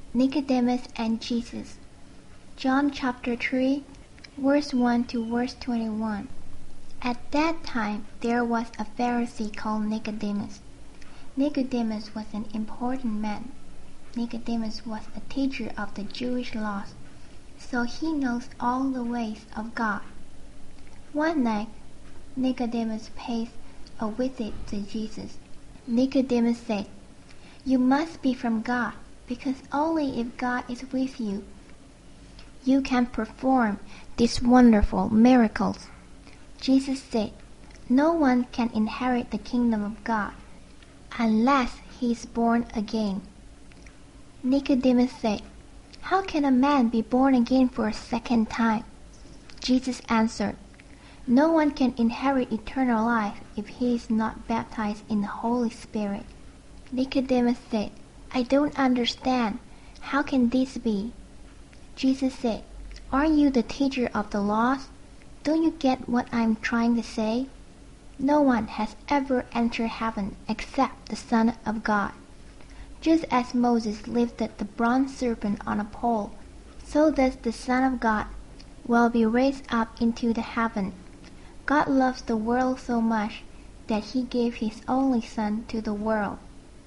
Nicodemus and Jesus. John chapter 3, verse 1 to verse 21. At that time there was a Pharisee called Nicodemus. Nicodemus was an important man. Nicodemus was a teacher of the Jewish laws, so he knows all the ways of God. One night, Nicodemus pays a visit to Jesus. Nicodemus said, "You must be from God, because only if God is with you, you can perform these wonderful miracles." Jesus said, "No one can inherit the kingdom of God unless he is born again." Nicodemus said, "How can a man be born again for a second time?" Jesus answered, "No one can inherit eternal life if he is not baptized in the Holy Spirit." Nicodemus said, "I don't understand. How can this be?" Jesus said, "Aren't you the teacher of the laws? Don't you get what I'm trying to say? No one has ever entered heaven except the Son of God. Just as Moses lifted the bronze serpent on a pole, so does the Son of God will be raised up into the heaven. God loves the world so much that he gave his only Son to the world.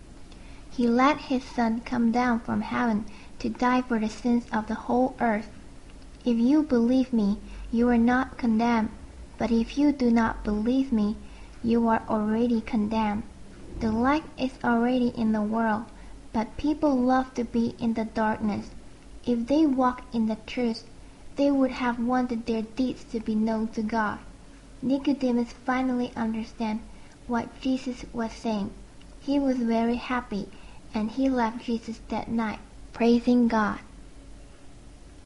He let his Son come down from heaven to die for the sins of the whole earth. If you believe me, you are not condemned, but if you do not believe me, you are already condemned. The light is already in the world, but people love to be in the darkness. If they walked in the truth, they would have wanted their deeds to be known to God." Nicodemus finally understood what Jesus was saying. He was very happy, and he left Jesus that night, praising God.